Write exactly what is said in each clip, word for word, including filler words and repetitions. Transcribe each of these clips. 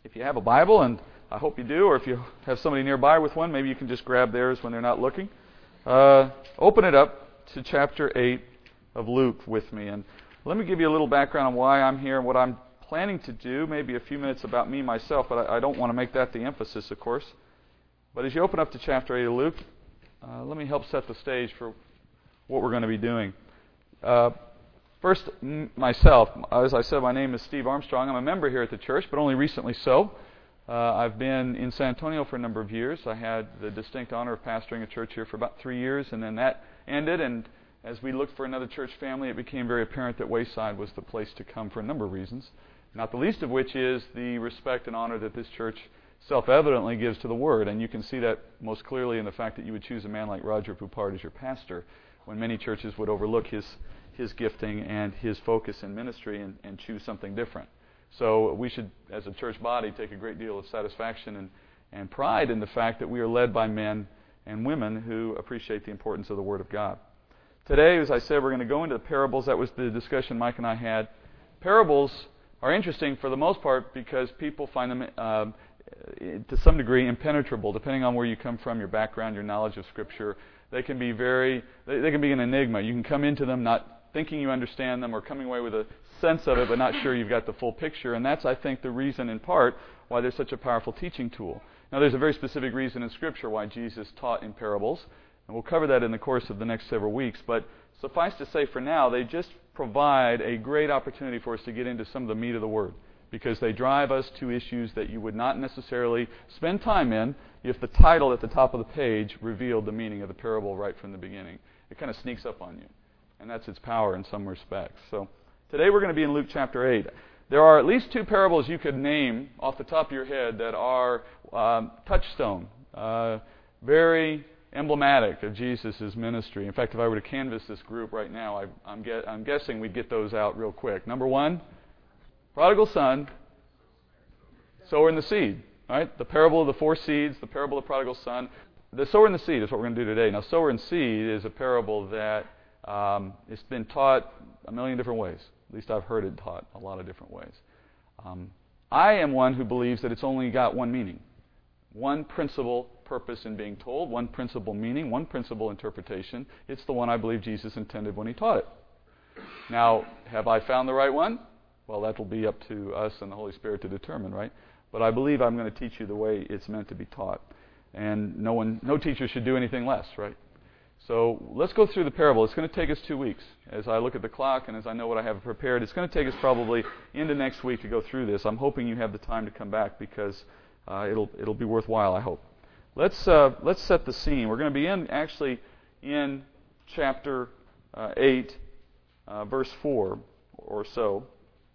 If you have a Bible, and I hope you do, or if you have somebody nearby with one, maybe you can just grab theirs when they're not looking. Uh, open it up to chapter eight of Luke with me. And let me give you a little background on why I'm here and what I'm planning to do, maybe a few minutes about me, myself, but I, I don't want to make that the emphasis, of course. But as you open up to chapter eight of Luke, uh, let me help set the stage for what we're going to be doing. Uh, first, m- myself, as I said, my name is Steve Armstrong. I'm a member here at the church, but only recently so. Uh, I've been in San Antonio for a number of years. I had the distinct honor of pastoring a church here for about three years, and then that ended, and as we looked for another church family, it became very apparent that Wayside was the place to come for a number of reasons, not the least of which is the respect and honor that this church self-evidently gives to the Word, and you can see that most clearly in the fact that you would choose a man like Roger Poupard as your pastor, when many churches would overlook his his gifting and his focus in ministry and, and choose something different. So we should, as a church body, take a great deal of satisfaction and, and pride in the fact that we are led by men and women who appreciate the importance of the Word of God. Today, as I said, we're going to go into the parables. That was the discussion Mike and I had. Parables are interesting for the most part because people find them, uh, to some degree, impenetrable, depending on where you come from, your background, your knowledge of Scripture. They can be very, they, they can be an enigma. You can come into them not thinking you understand them or coming away with a sense of it, but not sure you've got the full picture. And that's, I think, the reason, in part, why they're such a powerful teaching tool. Now, there's a very specific reason in Scripture why Jesus taught in parables, and we'll cover that in the course of the next several weeks. But suffice to say, for now, they just provide a great opportunity for us to get into some of the meat of the Word, because they drive us to issues that you would not necessarily spend time in if the title at the top of the page revealed the meaning of the parable right from the beginning. It kind of sneaks up on you, and that's its power in some respects. So today we're going to be in Luke chapter eight. There are at least two parables you could name off the top of your head that are um, touchstone, uh, very emblematic of Jesus' ministry. In fact, if I were to canvass this group right now, I, I'm, get, I'm guessing we'd get those out real quick. Number one, prodigal son, sower and the seed. Right? The parable of the four seeds, the parable of the prodigal son. The sower and the seed is what we're going to do today. Now, sower and seed is a parable that um, it's been taught a million different ways. At least I've heard it taught a lot of different ways. Um, I am one who believes that it's only got one meaning, one principal purpose in being told, one principal meaning, one principal interpretation. It's the one I believe Jesus intended when he taught it. Now, have I found the right one? Well, that will be up to us and the Holy Spirit to determine, right? But I believe I'm going to teach you the way it's meant to be taught. And no one, no teacher should do anything less, right? So let's go through the parable. It's going to take us two weeks. As I look at the clock and as I know what I have prepared, it's going to take us probably into next week to go through this. I'm hoping you have the time to come back because uh, it'll it'll be worthwhile, I hope. Let's uh, let's set the scene. We're going to be in actually in chapter uh, eight, uh, verse four or so.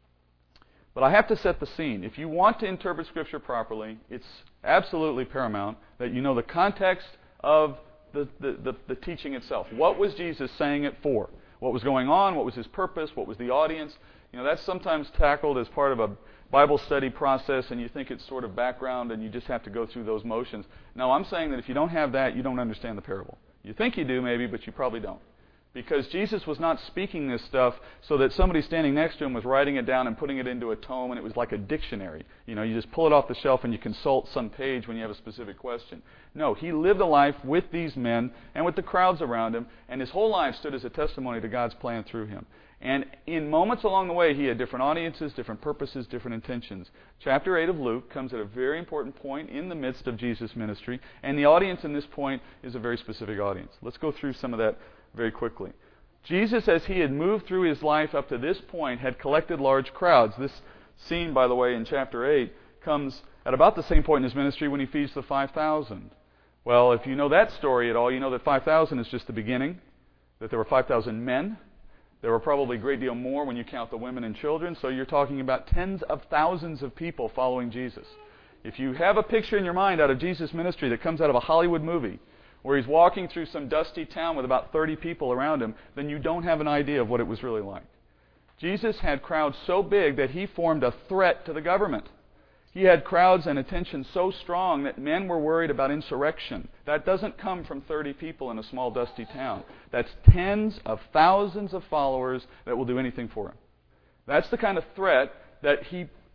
But I have to set the scene. If you want to interpret Scripture properly, it's absolutely paramount that you know the context of the, the, the, the teaching itself. What was Jesus saying it for? What was going on? What was his purpose? What was the audience? You know, that's sometimes tackled as part of a Bible study process, and you think it's sort of background, and you just have to go through those motions. No, I'm saying that if you don't have that, you don't understand the parable. You think you do, maybe, but you probably don't. Because Jesus was not speaking this stuff so that somebody standing next to him was writing it down and putting it into a tome, and it was like a dictionary. You know, you just pull it off the shelf and you consult some page when you have a specific question. No, he lived a life with these men and with the crowds around him, and his whole life stood as a testimony to God's plan through him. And in moments along the way, he had different audiences, different purposes, different intentions. Chapter eight of Luke comes at a very important point in the midst of Jesus' ministry, and the audience in this point is a very specific audience. Let's go through some of that very quickly. Jesus, as he had moved through his life up to this point, had collected large crowds. This scene, by the way, in chapter eight, comes at about the same point in his ministry when he feeds the five thousand. Well, if you know that story at all, you know that five thousand is just the beginning, that there were five thousand men. There were probably a great deal more when you count the women and children, so you're talking about tens of thousands of people following Jesus. If you have a picture in your mind out of Jesus' ministry that comes out of a Hollywood movie, where he's walking through some dusty town with about thirty people around him, then you don't have an idea of what it was really like. Jesus had crowds so big that he formed a threat to the government. He had crowds and attention so strong that men were worried about insurrection. That doesn't come from thirty people in a small dusty town. That's tens of thousands of followers that will do anything for him. That's the kind of threat that he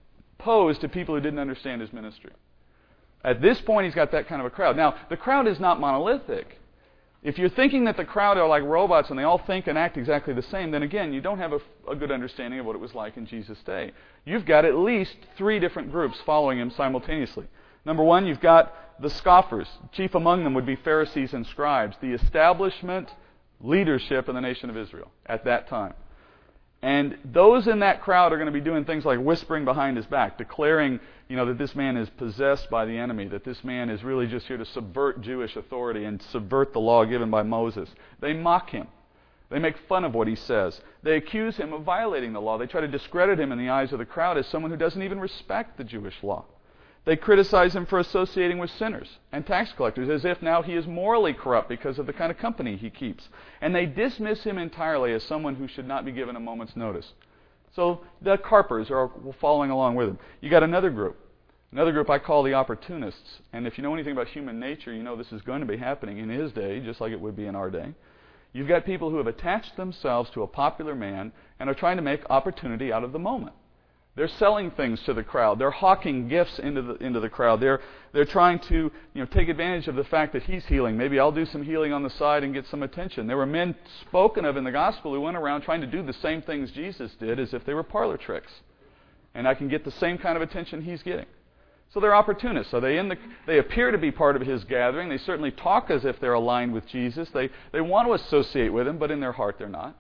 opposed to people who didn't understand his ministry. At this point, he's got that kind of a crowd. Now, the crowd is not monolithic. If you're thinking that the crowd are like robots and they all think and act exactly the same, then again, you don't have a, a good understanding of what it was like in Jesus' day. You've got at least three different groups following him simultaneously. Number one, you've got the scoffers. Chief among them would be Pharisees and scribes, the establishment leadership in the nation of Israel at that time. And those in that crowd are going to be doing things like whispering behind his back, declaring, you know, that this man is possessed by the enemy, that this man is really just here to subvert Jewish authority and subvert the law given by Moses. They mock him. They make fun of what he says. They accuse him of violating the law. They try to discredit him in the eyes of the crowd as someone who doesn't even respect the Jewish law. They criticize him for associating with sinners and tax collectors, as if now he is morally corrupt because of the kind of company he keeps. And they dismiss him entirely as someone who should not be given a moment's notice. So the carpers are following along with him. You got another group. Another group I call the opportunists. And if you know anything about human nature, you know this is going to be happening in his day, just like it would be in our day. You've got people who have attached themselves to a popular man and are trying to make opportunity out of the moment. They're selling things to the crowd. They're hawking gifts into the into the crowd. They're they're trying to you know take advantage of the fact that he's healing. Maybe I'll do some healing on the side and get some attention. There were men spoken of in the gospel who went around trying to do the same things Jesus did as if they were parlor tricks. And I can get the same kind of attention he's getting. So they're opportunists. So they in the they appear to be part of his gathering. They certainly talk as if they're aligned with Jesus. They they want to associate with him, but in their heart they're not.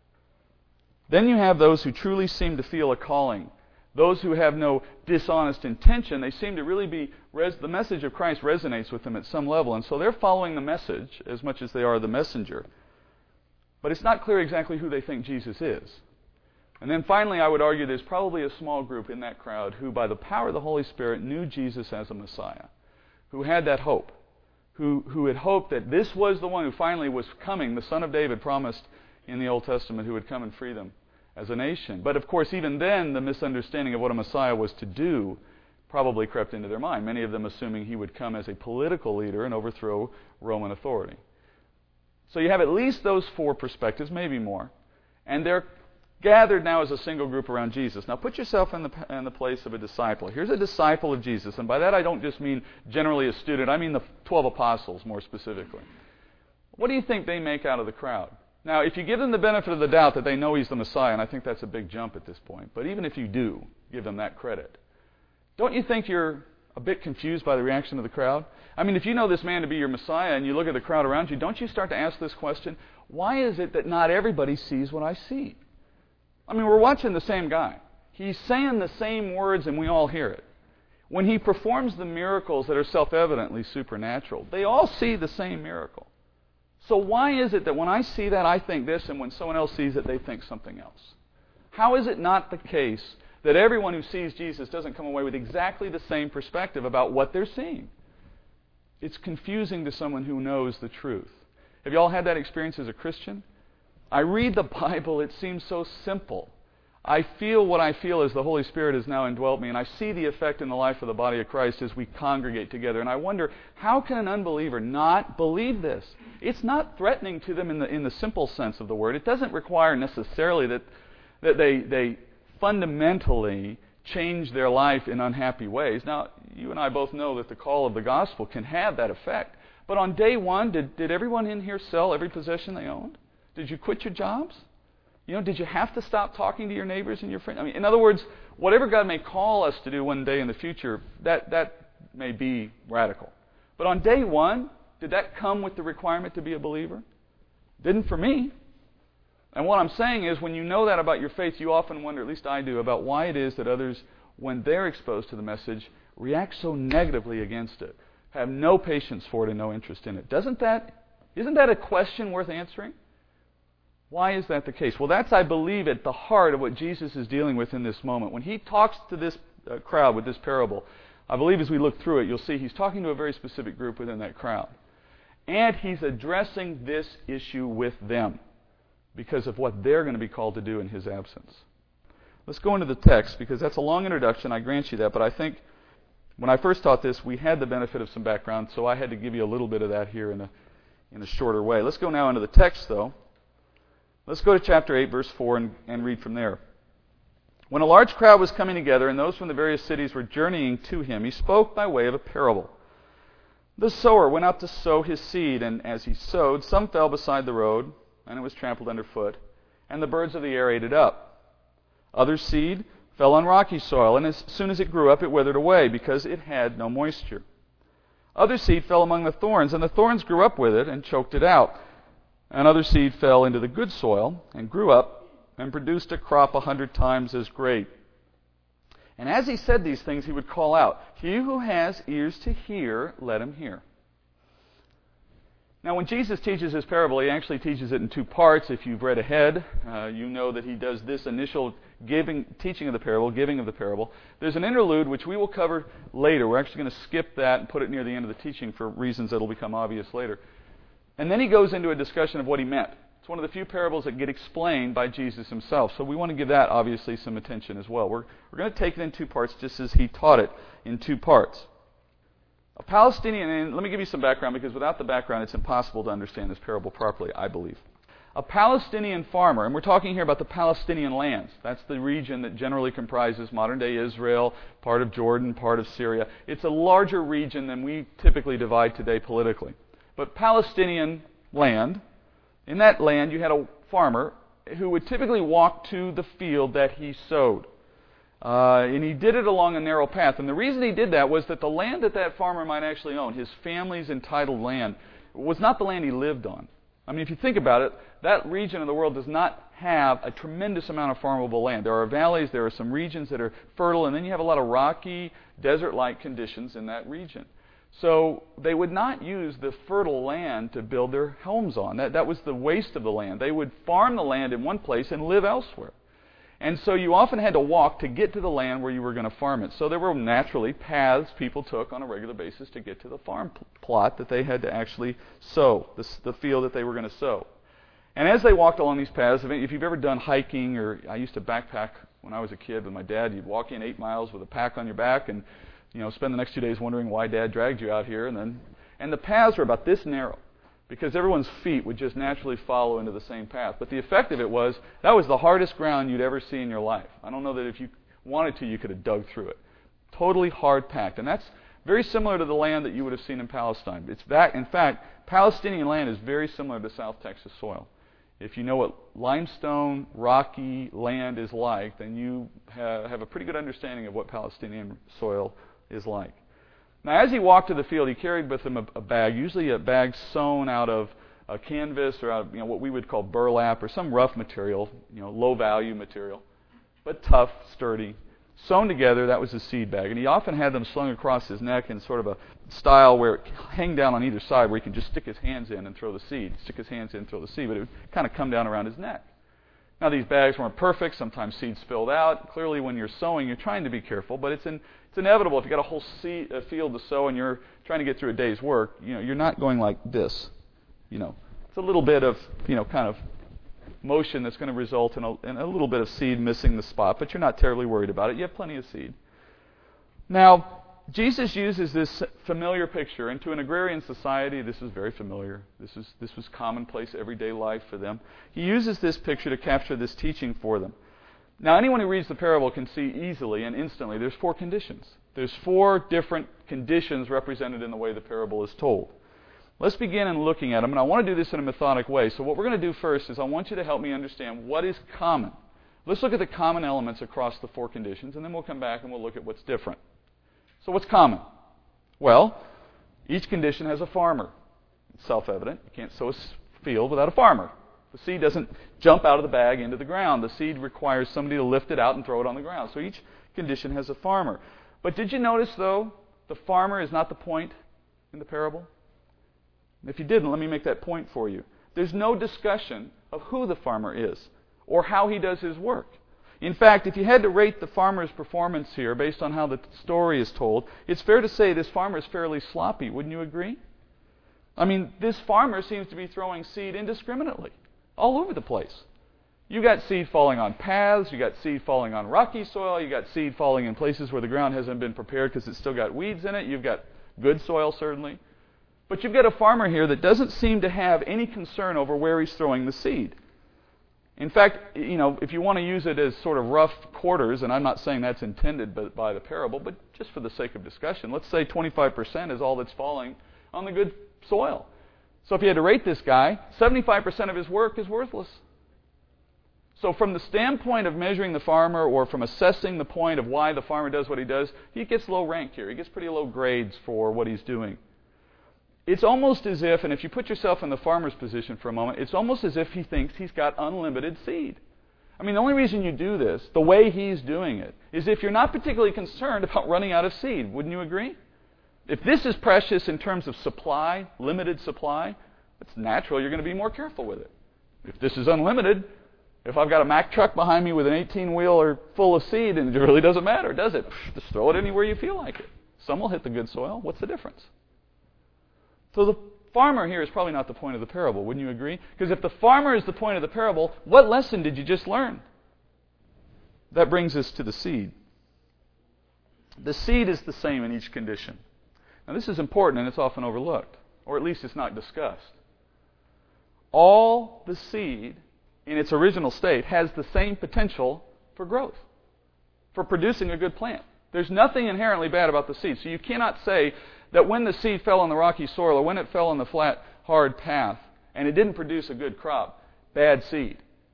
Then you have those who truly seem to feel a calling. Those who have no dishonest intention, they seem to really be, res- the message of Christ resonates with them at some level. And so they're following the message as much as they are the messenger. But it's not clear exactly who they think Jesus is. And then finally, I would argue there's probably a small group in that crowd who, by the power of the Holy Spirit, knew Jesus as a Messiah, who had that hope, who, who had hoped that this was the one who finally was coming, the Son of David promised in the Old Testament, who would come and free them as a nation. But of course, even then, the misunderstanding of what a Messiah was to do probably crept into their mind, many of them assuming he would come as a political leader and overthrow Roman authority. So you have at least those four perspectives, maybe more. And they're gathered now as a single group around Jesus. Now put yourself in the, in the place of a disciple. Here's a disciple of Jesus. And by that I don't just mean generally a student. I mean the twelve apostles more specifically. What do you think they make out of the crowd? Now, if you give them the benefit of the doubt that they know he's the Messiah, and I think that's a big jump at this point, but even if you do give them that credit, don't you think you're a bit confused by the reaction of the crowd? I mean, if you know this man to be your Messiah and you look at the crowd around you, don't you start to ask this question, why is it that not everybody sees what I see? I mean, we're watching the same guy. He's saying the same words and we all hear it. When he performs the miracles that are self-evidently supernatural, they all see the same miracle. So why is it that when I see that, I think this, and when someone else sees it, they think something else? How is it not the case that everyone who sees Jesus doesn't come away with exactly the same perspective about what they're seeing? It's confusing to someone who knows the truth. Have you all had that experience as a Christian? I read the Bible, it seems so simple. I feel what I feel as the Holy Spirit has now indwelt me, and I see the effect in the life of the body of Christ as we congregate together. And I wonder, how can an unbeliever not believe this? It's not threatening to them in the in the simple sense of the word. It doesn't require necessarily that that they they fundamentally change their life in unhappy ways. Now, you and I both know that the call of the gospel can have that effect. But on day one, did, did everyone in here sell every possession they owned? Did you quit your jobs? You know, did you have to stop talking to your neighbors and your friends? I mean, in other words, whatever God may call us to do one day in the future, that, that may be radical. But on day one, did that come with the requirement to be a believer? Didn't for me. And what I'm saying is, when you know that about your faith, you often wonder, at least I do, about why it is that others, when they're exposed to the message, react so negatively against it, have no patience for it and no interest in it. Doesn't that, isn't that a question worth answering? Why is that the case? Well, that's, I believe, at the heart of what Jesus is dealing with in this moment. When he talks to this uh, crowd with this parable, I believe as we look through it, you'll see he's talking to a very specific group within that crowd. And he's addressing this issue with them because of what they're going to be called to do in his absence. Let's go into the text, because that's a long introduction, I grant you that, but I think when I first taught this, we had the benefit of some background, so I had to give you a little bit of that here in a, in a shorter way. Let's go now into the text, though. Let's go to chapter eight, verse four, and, and read from there. When a large crowd was coming together, and those from the various cities were journeying to him, he spoke by way of a parable. The sower went out to sow his seed, and as he sowed, some fell beside the road, and it was trampled underfoot, and the birds of the air ate it up. Other seed fell on rocky soil, and as soon as it grew up, it withered away, because it had no moisture. Other seed fell among the thorns, and the thorns grew up with it and choked it out. And other seed fell into the good soil, and grew up, and produced a crop a hundred times as great. And as he said these things, he would call out, "He who has ears to hear, let him hear." Now, when Jesus teaches this parable, he actually teaches it in two parts. If you've read ahead, uh, you know that he does this initial giving, teaching of the parable, giving of the parable. There's an interlude, which we will cover later. We're actually going to skip that and put it near the end of the teaching for reasons that will become obvious later. And then he goes into a discussion of what he meant. It's one of the few parables that get explained by Jesus himself. So we want to give that, obviously, some attention as well. We're, we're going to take it in two parts, just as he taught it in two parts. A Palestinian, and let me give you some background, because without the background, it's impossible to understand this parable properly, I believe. A Palestinian farmer, and we're talking here about the Palestinian lands. That's the region that generally comprises modern-day Israel, part of Jordan, part of Syria. It's a larger region than we typically divide today politically. But Palestinian land, in that land you had a farmer who would typically walk to the field that he sowed. Uh, and he did it along a narrow path. And the reason he did that was that the land that that farmer might actually own, his family's entitled land, was not the land he lived on. I mean, if you think about it, that region of the world does not have a tremendous amount of farmable land. There are valleys, there are some regions that are fertile, and then you have a lot of rocky, desert-like conditions in that region. So they would not use the fertile land to build their homes on. That, that was the waste of the land. They would farm the land in one place and live elsewhere. And so you often had to walk to get to the land where you were going to farm it. So there were naturally paths people took on a regular basis to get to the farm pl- plot that they had to actually sow, the, the field that they were going to sow. And as they walked along these paths, if you've ever done hiking, or I used to backpack when I was a kid with my dad, you'd walk in eight miles with a pack on your back and, you know, spend the next two days wondering why Dad dragged you out here. And then, and the paths were about this narrow, because everyone's feet would just naturally follow into the same path. But the effect of it was, that was the hardest ground you'd ever see in your life. I don't know that if you wanted to, you could have dug through it. Totally hard packed. And that's very similar to the land that you would have seen in Palestine. It's back, in fact, Palestinian land is very similar to South Texas soil. If you know what limestone, rocky land is like, then you ha- have a pretty good understanding of what Palestinian soil is like. Now, as he walked to the field, he carried with him a, a bag, usually a bag sewn out of a canvas or out of, you know, what we would call burlap or some rough material, you know, low-value material, but tough, sturdy, sewn together. That was his seed bag, and he often had them slung across his neck in sort of a style where it hang down on either side, where he could just stick his hands in and throw the seed, stick his hands in and throw the seed, but it would kind of come down around his neck. Now, these bags weren't perfect. Sometimes seed spilled out. Clearly, when you're sowing, you're trying to be careful, but it's in, it's inevitable. If you've got a whole seed, a field to sow and you're trying to get through a day's work, you know, you're not going like this. You know, it's a little bit of, you know, kind of motion that's going to result in a, in a little bit of seed missing the spot, but you're not terribly worried about it. You have plenty of seed. Now, Jesus uses this familiar picture, and to an agrarian society, this is very familiar. This is this was commonplace, everyday life for them. He uses this picture to capture this teaching for them. Now, anyone who reads the parable can see easily and instantly there's four conditions. There's four different conditions represented in the way the parable is told. Let's begin in looking at them, and I want to do this in a methodic way. So what we're going to do first is I want you to help me understand what is common. Let's look at the common elements across the four conditions, and then we'll come back and we'll look at what's different. So what's common? Well, each condition has a farmer. It's self-evident. You can't sow a field without a farmer. The seed doesn't jump out of the bag into the ground. The seed requires somebody to lift it out and throw it on the ground. So each condition has a farmer. But did you notice, though, the farmer is not the point in the parable? If you didn't, let me make that point for you. There's no discussion of who the farmer is or how he does his work. In fact, if you had to rate the farmer's performance here based on how the story is told, it's fair to say this farmer is fairly sloppy. Wouldn't you agree? I mean, this farmer seems to be throwing seed indiscriminately all over the place. You got seed falling on paths, you got seed falling on rocky soil, you got seed falling in places where the ground hasn't been prepared because it's still got weeds in it. You've got good soil, certainly. But you've got a farmer here that doesn't seem to have any concern over where he's throwing the seed. In fact, you know, if you want to use it as sort of rough quarters, and I'm not saying that's intended by, by the parable, but just for the sake of discussion, let's say twenty-five percent is all that's falling on the good soil. So if you had to rate this guy, seventy-five percent of his work is worthless. So from the standpoint of measuring the farmer, or from assessing the point of why the farmer does what he does, he gets low rank here. He gets pretty low grades for what he's doing. It's almost as if, and if you put yourself in the farmer's position for a moment, it's almost as if he thinks he's got unlimited seed. I mean, the only reason you do this, the way he's doing it, is if you're not particularly concerned about running out of seed. Wouldn't you agree? If this is precious in terms of supply, limited supply, it's natural you're going to be more careful with it. If this is unlimited, if I've got a Mack truck behind me with an eighteen-wheeler full of seed, and it really doesn't matter, does it? Just throw it anywhere you feel like it. Some will hit the good soil. What's the difference? So the farmer here is probably not the point of the parable. Wouldn't you agree? Because if the farmer is the point of the parable, what lesson did you just learn? That brings us to the seed. The seed is the same in each condition. Now this is important, and it's often overlooked, or at least it's not discussed. All the seed in its original state has the same potential for growth, for producing a good plant. There's nothing inherently bad about the seed. So you cannot say that when the seed fell on the rocky soil, or when it fell on the flat, hard path, and it didn't produce a good crop, bad seed.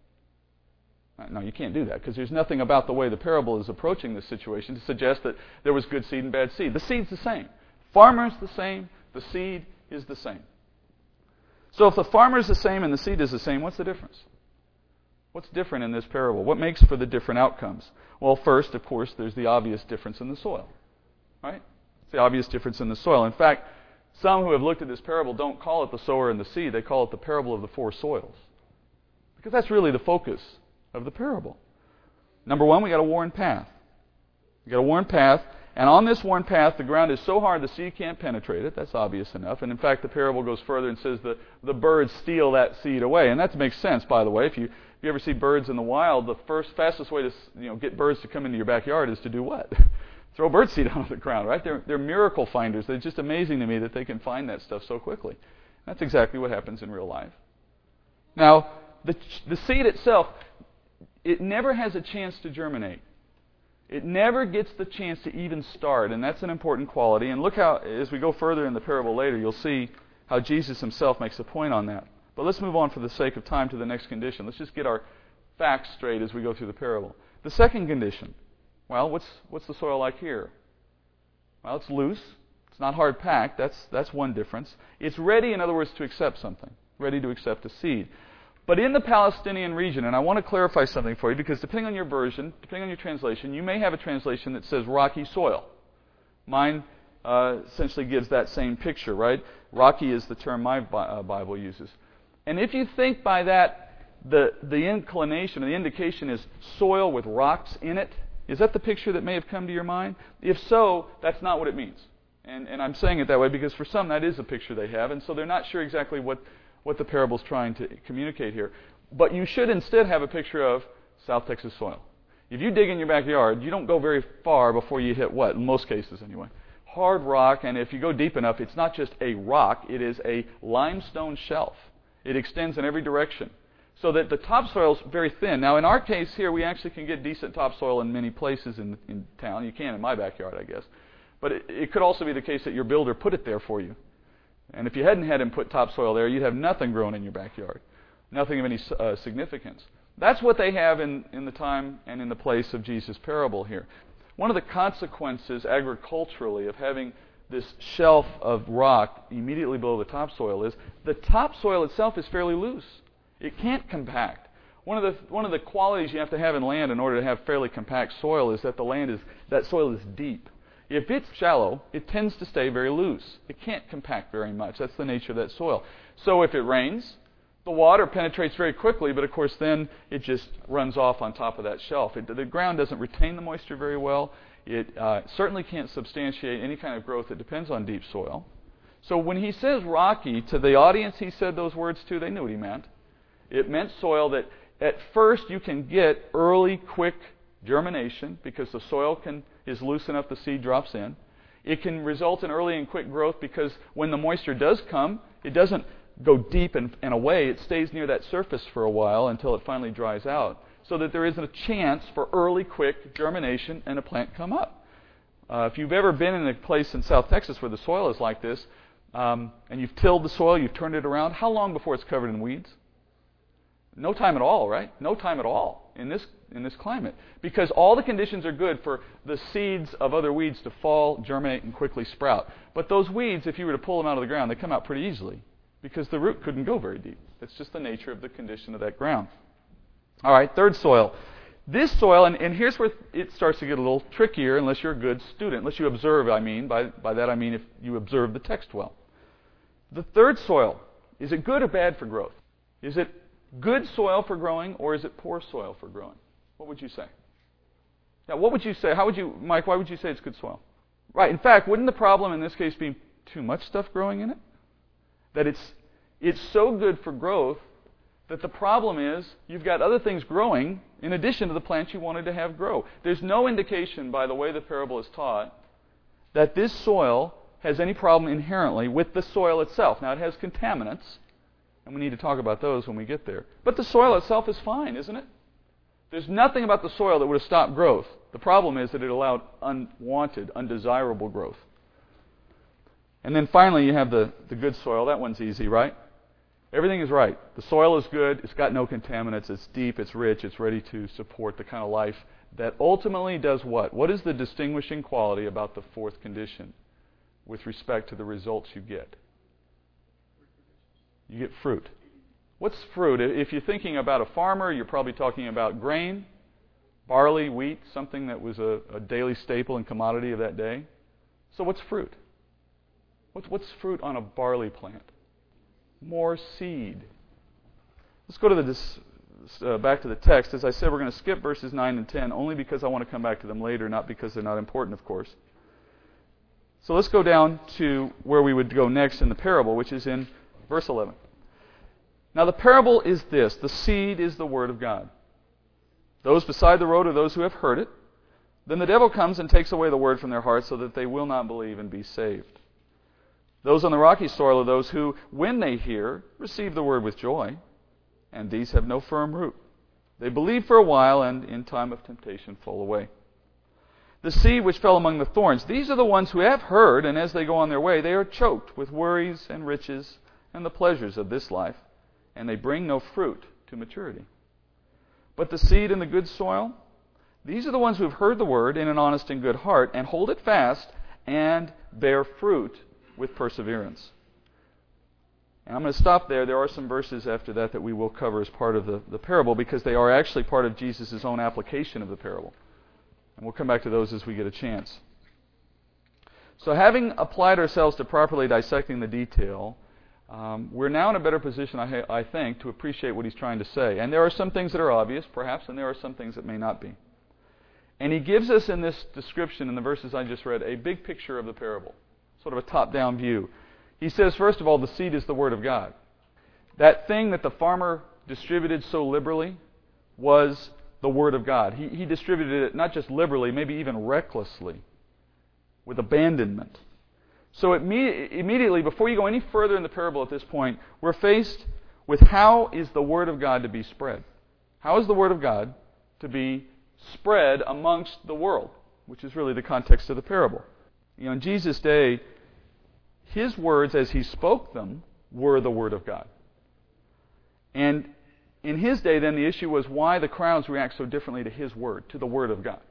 No, you can't do that, because there's nothing about the way the parable is approaching this situation to suggest that there was good seed and bad seed. The seed's the same. Farmer's the same. The seed is the same. So if the farmer's the same and the seed is the same, what's the difference? What's different in this parable? What makes for the different outcomes? Well, first, of course, there's the obvious difference in the soil. Right? It's the obvious difference in the soil. In fact, some who have looked at this parable don't call it the sower and the seed. They call it the parable of the four soils. Because that's really the focus of the parable. Number one, we got a worn path. We got a worn path, and on this worn path, the ground is so hard the seed can't penetrate it. That's obvious enough. And in fact, the parable goes further and says that the birds steal that seed away. And that makes sense, by the way. If you if you ever see birds in the wild, the first fastest way to you know get birds to come into your backyard is to do what? Throw birdseed onto the ground, right? They're they're miracle finders. It's just amazing to me that they can find that stuff so quickly. That's exactly what happens in real life. Now, the the seed itself, it never has a chance to germinate. It never gets the chance to even start, and that's an important quality. And look how, as we go further in the parable later, you'll see how Jesus himself makes a point on that. But let's move on for the sake of time to the next condition. Let's just get our facts straight as we go through the parable. The second condition, well, what's what's the soil like here? Well, it's loose. It's not hard packed. That's that's one difference. It's ready, in other words, to accept something. Ready to accept a seed. But in the Palestinian region, and I want to clarify something for you, because depending on your version, depending on your translation, you may have a translation that says rocky soil. Mine uh, essentially gives that same picture, right? Rocky is the term my uh, Bible uses. And if you think by that, the, the inclination, or the indication is soil with rocks in it, is that the picture that may have come to your mind? If so, that's not what it means. And, and I'm saying it that way because for some that is a picture they have, and so they're not sure exactly what what the parable's trying to communicate here. But you should instead have a picture of South Texas soil. If you dig in your backyard, you don't go very far before you hit what? In most cases anyway. Hard rock, and if you go deep enough, it's not just a rock, it is a limestone shelf. It extends in every direction. So that the topsoil's very thin. Now in our case here, we actually can get decent topsoil in many places in, in town. You can in my backyard, I guess. But it, it could also be the case that your builder put it there for you. And if you hadn't had him put topsoil there, you'd have nothing growing in your backyard. Nothing of any uh, significance. That's what they have in, in the time and in the place of Jesus' parable here. One of the consequences agriculturally of having this shelf of rock immediately below the topsoil is the topsoil itself is fairly loose. It can't compact. One of the one of the qualities you have to have in land in order to have fairly compact soil is that the land is that soil is deep. If it's shallow, it tends to stay very loose. It can't compact very much. That's the nature of that soil. So if it rains, the water penetrates very quickly, but of course then it just runs off on top of that shelf. It, the ground doesn't retain the moisture very well. It uh, certainly can't substantiate any kind of growth that depends on deep soil. So when he says rocky, to the audience he said those words to, they knew what he meant. It meant soil that at first you can get early, quick germination because the soil can is loose enough the seed drops in. It can result in early and quick growth because when the moisture does come, it doesn't go deep and, and away. It stays near that surface for a while until it finally dries out, so that there isn't a chance for early, quick germination and a plant come up. Uh, if you've ever been in a place in South Texas where the soil is like this, um, and you've tilled the soil, you've turned it around, how long before it's covered in weeds? No time at all, right? No time at all in this in this climate. Because all the conditions are good for the seeds of other weeds to fall, germinate, and quickly sprout. But those weeds, if you were to pull them out of the ground, they come out pretty easily because the root couldn't go very deep. That's just the nature of the condition of that ground. All right, third soil. This soil, and, and here's where it starts to get a little trickier unless you're a good student, unless you observe, I mean. By, by that I mean if you observe the text well. The third soil, is it good or bad for growth? Is it good soil for growing, or is it poor soil for growing? What would you say? Now, what would you say? How would you, Mike, why would you say it's good soil? Right, in fact, wouldn't the problem in this case be too much stuff growing in it? That it's it's so good for growth that the problem is you've got other things growing in addition to the plants you wanted to have grow. There's no indication, by the way the parable is taught, that this soil has any problem inherently with the soil itself. Now, it has contaminants, and we need to talk about those when we get there. But the soil itself is fine, isn't it? There's nothing about the soil that would have stopped growth. The problem is that it allowed unwanted, undesirable growth. And then finally, you have the, the good soil. That one's easy, right? Everything is right. The soil is good. It's got no contaminants. It's deep. It's rich. It's ready to support the kind of life that ultimately does what? What is the distinguishing quality about the fourth condition with respect to the results you get? You get fruit. What's fruit? If you're thinking about a farmer, you're probably talking about grain, barley, wheat, something that was a, a daily staple and commodity of that day. So what's fruit? What's, what's fruit on a barley plant? More seed. Let's go to the uh, back to the text. As I said, we're going to skip verses nine and ten only because I want to come back to them later, not because they're not important, of course. So let's go down to where we would go next in the parable, which is in verse eleven. Now the parable is this. The seed is the word of God. Those beside the road are those who have heard it. Then the devil comes and takes away the word from their hearts so that they will not believe and be saved. Those on the rocky soil are those who, when they hear, receive the word with joy, and these have no firm root. They believe for a while, and in time of temptation fall away. The seed which fell among the thorns, these are the ones who have heard, and as they go on their way, they are choked with worries and riches and the pleasures of this life, and they bring no fruit to maturity. But the seed in the good soil, these are the ones who have heard the word in an honest and good heart, and hold it fast, and bear fruit with perseverance. And I'm going to stop there. There are some verses after that that we will cover as part of the, the parable, because they are actually part of Jesus' own application of the parable. And we'll come back to those as we get a chance. So having applied ourselves to properly dissecting the detail, um, we're now in a better position, I, I think, to appreciate what he's trying to say. And there are some things that are obvious, perhaps, and there are some things that may not be. And he gives us in this description, in the verses I just read, a big picture of the parable. Sort of a top-down view. He says, first of all, the seed is the Word of God. That thing that the farmer distributed so liberally was the Word of God. He, he distributed it not just liberally, maybe even recklessly, with abandonment. So imme- immediately, before you go any further in the parable at this point, we're faced with how is the Word of God to be spread? How is the Word of God to be spread amongst the world? Which is really the context of the parable. You know, in Jesus' day, his words as he spoke them were the Word of God. And in his day, then, the issue was why the crowds react so differently to his word, to the Word of God.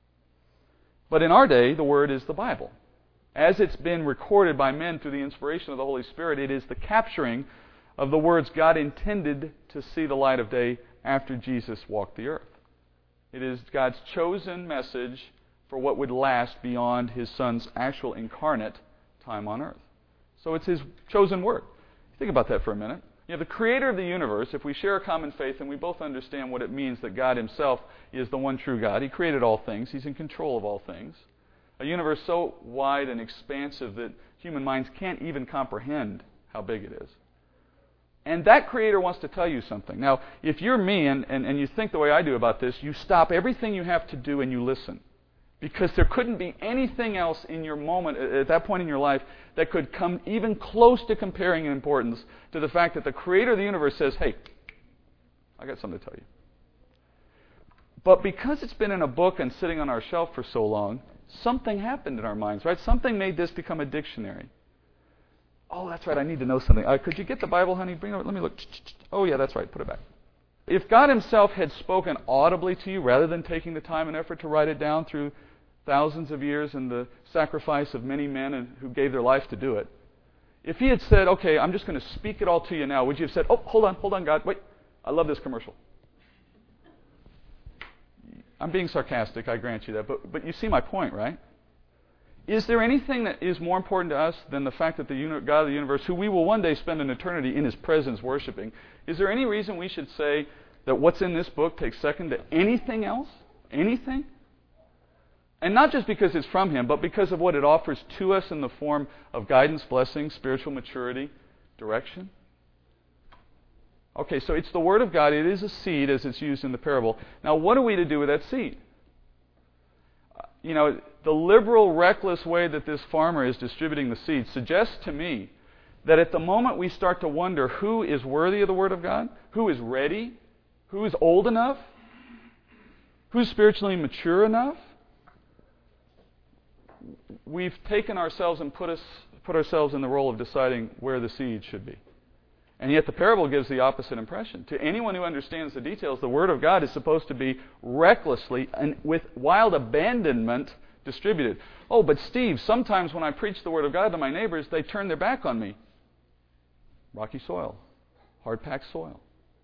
But in our day, the Word is the Bible. As it's been recorded by men through the inspiration of the Holy Spirit, it is the capturing of the words God intended to see the light of day after Jesus walked the earth. It is God's chosen message for what would last beyond His Son's actual incarnate time on earth. So it's His chosen word. Think about that for a minute. You know, the creator of the universe, if we share a common faith and we both understand what it means that God Himself is the one true God, He created all things, He's in control of all things. A universe so wide and expansive that human minds can't even comprehend how big it is. And that creator wants to tell you something. Now, if you're me and, and, and you think the way I do about this, you stop everything you have to do and you listen. Because there couldn't be anything else in your moment, at that point in your life, that could come even close to comparing in importance to the fact that the Creator of the universe says, hey, I got something to tell you. But because it's been in a book and sitting on our shelf for so long, something happened in our minds, right? Something made this become a dictionary. Oh, that's right, I need to know something. Uh, could you get the Bible, honey? Bring it over. Let me look. Oh, yeah, that's right. Put it back. If God Himself had spoken audibly to you rather than taking the time and effort to write it down through thousands of years and the sacrifice of many men and who gave their life to do it, if He had said, okay, I'm just going to speak it all to you now, would you have said, oh, hold on, hold on, God, wait, I love this commercial. I'm being sarcastic, I grant you that, but but you see my point, right? Is there anything that is more important to us than the fact that the uni- God of the universe, who we will one day spend an eternity in His presence worshiping, is there any reason we should say that what's in this book takes second to anything else? Anything? And not just because it's from Him, but because of what it offers to us in the form of guidance, blessing, spiritual maturity, direction. Okay, so it's the Word of God. It is a seed as it's used in the parable. Now, what are we to do with that seed? Uh, you know, the liberal, reckless way that this farmer is distributing the seed suggests to me that at the moment we start to wonder who is worthy of the Word of God, who is ready, who is old enough, who's spiritually mature enough, we've taken ourselves and put us put ourselves in the role of deciding where the seed should be. And yet the parable gives the opposite impression. To anyone who understands the details, the Word of God is supposed to be recklessly and with wild abandonment distributed. Oh, but Steve, sometimes when I preach the Word of God to my neighbors, they turn their back on me. Rocky soil, hard-packed soil.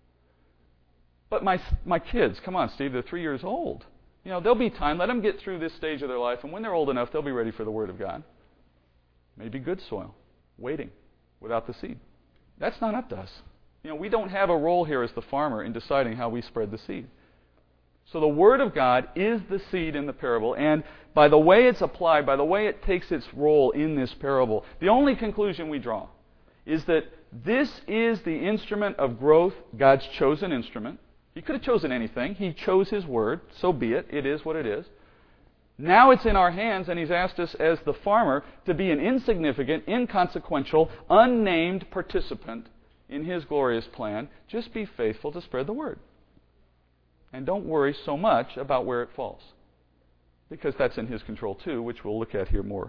But my my kids, come on, Steve, they're three years old. You know, there'll be time. Let them get through this stage of their life, and when they're old enough, they'll be ready for the Word of God. Maybe good soil, waiting, without the seed. That's not up to us. You know, we don't have a role here as the farmer in deciding how we spread the seed. So the Word of God is the seed in the parable, and by the way it's applied, by the way it takes its role in this parable, the only conclusion we draw is that this is the instrument of growth, God's chosen instrument. He could have chosen anything. He chose His Word. So be it. It is what it is. Now it's in our hands, and He's asked us as the farmer to be an insignificant, inconsequential, unnamed participant in His glorious plan. Just be faithful to spread the Word. And don't worry so much about where it falls, because that's in His control too, which we'll look at here more.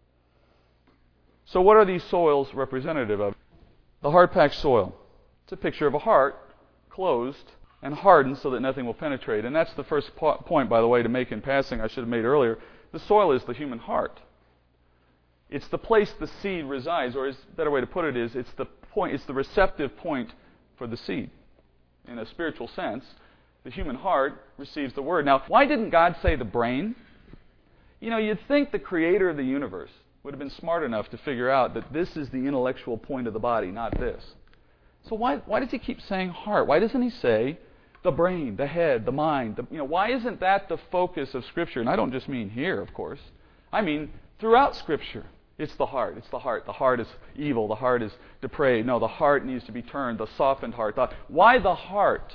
So what are these soils representative of? The hard-packed soil. It's a picture of a heart closed and hardened so that nothing will penetrate. And that's the first po- point, by the way, to make in passing I should have made earlier. The soil is the human heart. It's the place the seed resides, or is a better way to put it is, it's the point, it's the receptive point for the seed. In a spiritual sense, the human heart receives the Word. Now, why didn't God say the brain? You know, you'd think the Creator of the universe would have been smart enough to figure out that this is the intellectual point of the body, not this. So why why does He keep saying heart? Why doesn't He say the brain, the head, the mind? The, you know, why isn't that the focus of Scripture? And I don't just mean here, of course. I mean throughout Scripture. It's the heart. It's the heart. The heart is evil. The heart is depraved. No, the heart needs to be turned. The softened heart. The, why the heart?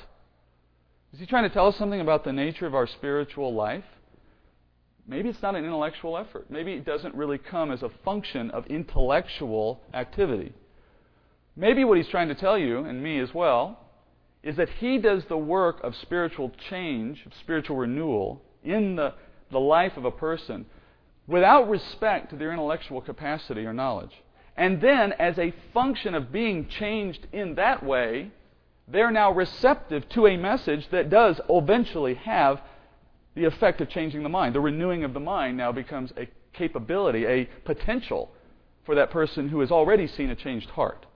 Is He trying to tell us something about the nature of our spiritual life? Maybe it's not an intellectual effort. Maybe it doesn't really come as a function of intellectual activity. Maybe what He's trying to tell you, and me as well, is that He does the work of spiritual change, of spiritual renewal in the, the life of a person without respect to their intellectual capacity or knowledge. And then, as a function of being changed in that way, they're now receptive to a message that does eventually have the effect of changing the mind. The renewing of the mind now becomes a capability, a potential for that person who has already seen a changed heart.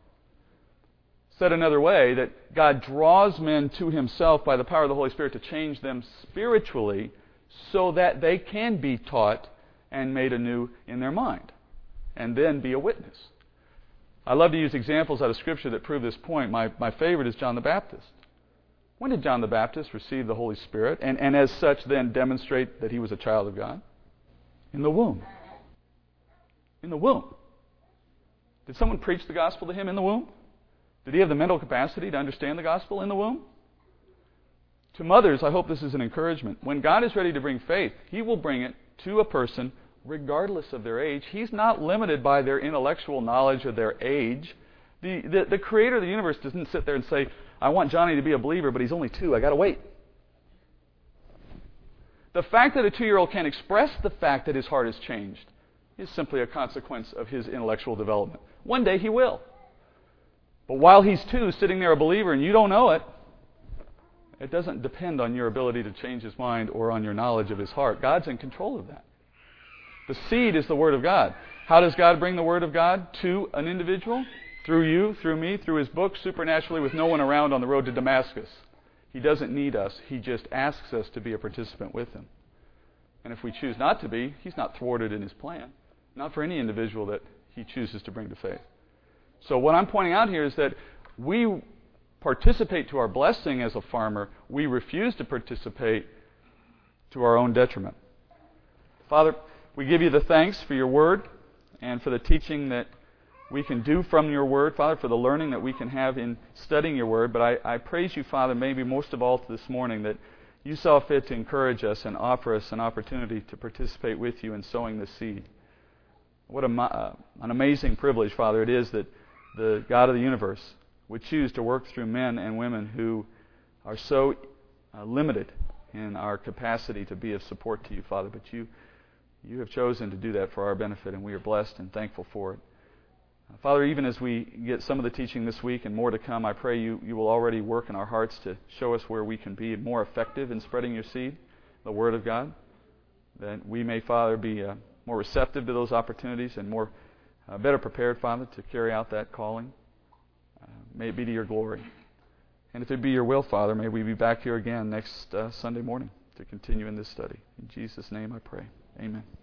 Said another way, that God draws men to Himself by the power of the Holy Spirit to change them spiritually so that they can be taught and made anew in their mind and then be a witness. I love to use examples out of Scripture that prove this point. My, my favorite is John the Baptist. When did John the Baptist receive the Holy Spirit and, and as such then demonstrate that he was a child of God? In the womb. In the womb. Did someone preach the gospel to him in the womb? Did he have the mental capacity to understand the gospel in the womb? To mothers, I hope this is an encouragement. When God is ready to bring faith, He will bring it to a person regardless of their age. He's not limited by their intellectual knowledge or their age. The, the, the creator of the universe doesn't sit there and say, I want Johnny to be a believer, but he's only two. I got to wait. The fact that a two-year-old can't express the fact that his heart has changed is simply a consequence of his intellectual development. One day he will. But while he's two, sitting there a believer, and you don't know it, it doesn't depend on your ability to change his mind or on your knowledge of his heart. God's in control of that. The seed is the Word of God. How does God bring the Word of God to an individual? Through you, through me, through His book, supernaturally, with no one around on the road to Damascus. He doesn't need us. He just asks us to be a participant with Him. And if we choose not to be, He's not thwarted in His plan. Not for any individual that He chooses to bring to faith. So what I'm pointing out here is that we participate to our blessing as a farmer. We refuse to participate to our own detriment. Father, we give you the thanks for your word and for the teaching that we can do from your word, Father, for the learning that we can have in studying your word. But I, I praise you, Father, maybe most of all this morning, that you saw fit to encourage us and offer us an opportunity to participate with you in sowing the seed. What a, uh, an amazing privilege, Father, it is that the God of the universe would choose to work through men and women who are so uh, limited in our capacity to be of support to you, Father. But you you have chosen to do that for our benefit, and we are blessed and thankful for it. Uh, Father, even as we get some of the teaching this week and more to come, I pray you, you will already work in our hearts to show us where we can be more effective in spreading your seed, the Word of God, that we may, Father, be uh, more receptive to those opportunities and more uh, better prepared, Father, to carry out that calling. Uh, may it be to your glory. And if it be your will, Father, may we be back here again next uh, Sunday morning to continue in this study. In Jesus' name I pray. Amen.